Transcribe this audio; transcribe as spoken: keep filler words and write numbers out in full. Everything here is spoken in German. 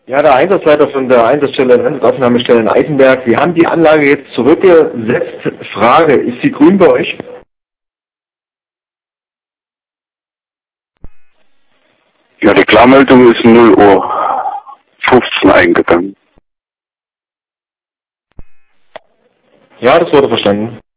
Ja, der Einsatzleiter von der Einsatzstelle, Einsatzaufnahmestelle in Eisenberg. Wir haben die Anlage jetzt zurückgesetzt. Frage, ist sie grün bei euch? Ja, die Klarmeldung ist null Uhr fünfzehn eingegangen. Ja, das wurde verstanden.